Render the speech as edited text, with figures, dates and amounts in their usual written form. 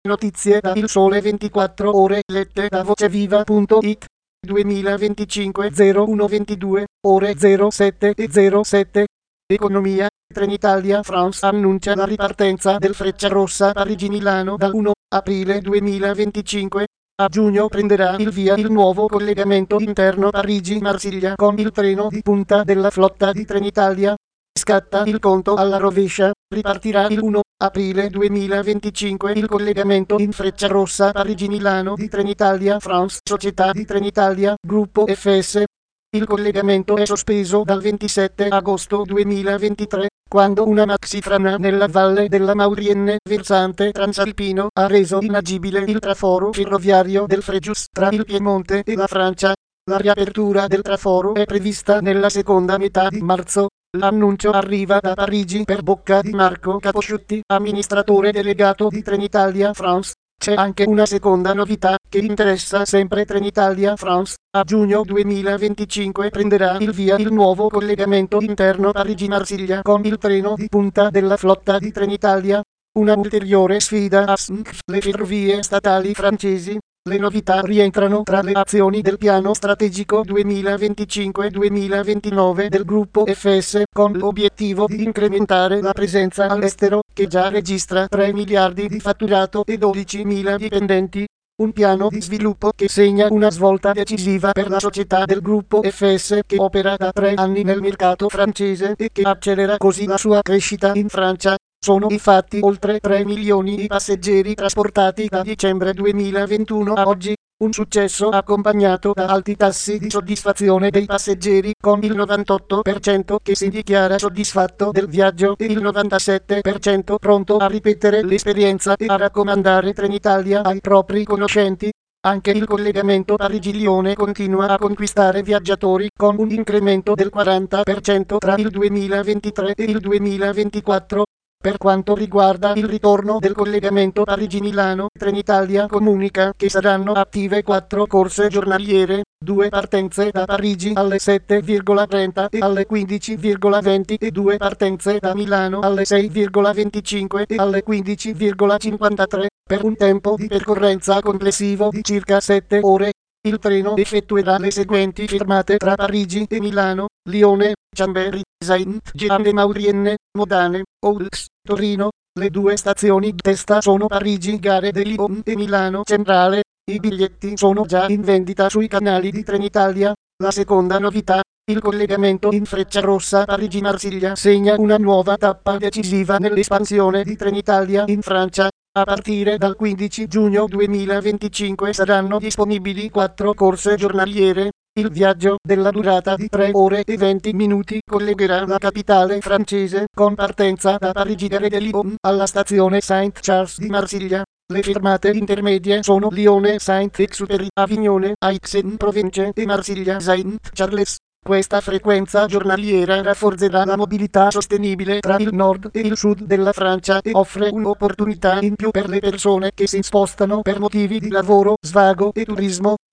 Notizie da Il Sole 24 Ore lette da voceviva.it 2025 0122 ore 07:07. Economia. Trenitalia France annuncia la ripartenza del Frecciarossa Parigi-Milano dal 1 aprile 2025. A giugno prenderà il via il nuovo collegamento interno Parigi-Marsiglia con il treno di punta della flotta di Trenitalia. Scatta il conto alla rovescia, ripartirà il 1 aprile 2025 il collegamento in Frecciarossa Parigi-Milano di Trenitalia France, società di Trenitalia, gruppo FS. Il collegamento è sospeso dal 27 agosto 2023, quando una maxifrana nella valle della Maurienne, versante transalpino, ha reso inagibile il traforo ferroviario del Frejus tra il Piemonte e la Francia. La riapertura del traforo è prevista nella seconda metà di marzo. L'annuncio arriva da Parigi per bocca di Marco Caposciutti, amministratore delegato di Trenitalia France. C'è anche una seconda novità che interessa sempre Trenitalia France. A giugno 2025 prenderà il via il nuovo collegamento interno Parigi-Marsiglia con il treno di punta della flotta di Trenitalia. Una ulteriore sfida a le ferrovie statali francesi. Le novità rientrano tra le azioni del piano strategico 2025-2029 del gruppo FS, con l'obiettivo di incrementare la presenza all'estero, che già registra 3 miliardi di fatturato e 12.000 dipendenti. Un piano di sviluppo che segna una svolta decisiva per la società del gruppo FS, che opera da 3 anni nel mercato francese e che accelera così la sua crescita in Francia. Sono infatti oltre 3 milioni i passeggeri trasportati da dicembre 2021 a oggi, un successo accompagnato da alti tassi di soddisfazione dei passeggeri, con il 98% che si dichiara soddisfatto del viaggio e il 97% pronto a ripetere l'esperienza e a raccomandare Trenitalia ai propri conoscenti. Anche il collegamento Parigi-Lione continua a conquistare viaggiatori, con un incremento del 40% tra il 2023 e il 2024. Per quanto riguarda il ritorno del collegamento Parigi-Milano, Trenitalia comunica che saranno attive 4 corse giornaliere, 2 partenze da Parigi alle 7,30 e alle 15,20 e 2 partenze da Milano alle 6,25 e alle 15,53, per un tempo di percorrenza complessivo di circa 7 ore. Il treno effettuerà le seguenti fermate tra Parigi e Milano: Lione, Chambéry, Saint-Jean de Maurienne, Modane, Oulx, Torino. Le 2 stazioni di testa sono Parigi Gare de Lyon e Milano Centrale. I biglietti sono già in vendita sui canali di Trenitalia. La seconda novità: il collegamento in Frecciarossa Parigi-Marsiglia segna una nuova tappa decisiva nell'espansione di Trenitalia in Francia. A partire dal 15 giugno 2025 saranno disponibili 4 corse giornaliere. Il viaggio, della durata di 3 ore e 20 minuti, collegherà la capitale francese, con partenza da Parigi Gare de Lyon alla stazione Saint-Charles di Marsiglia. Le fermate intermedie sono Lione Saint-Exupéry, Avignone, Aix-en-Provence e Marsiglia Saint-Charles. Questa frequenza giornaliera rafforzerà la mobilità sostenibile tra il nord e il sud della Francia e offre un'opportunità in più per le persone che si spostano per motivi di lavoro, svago e turismo.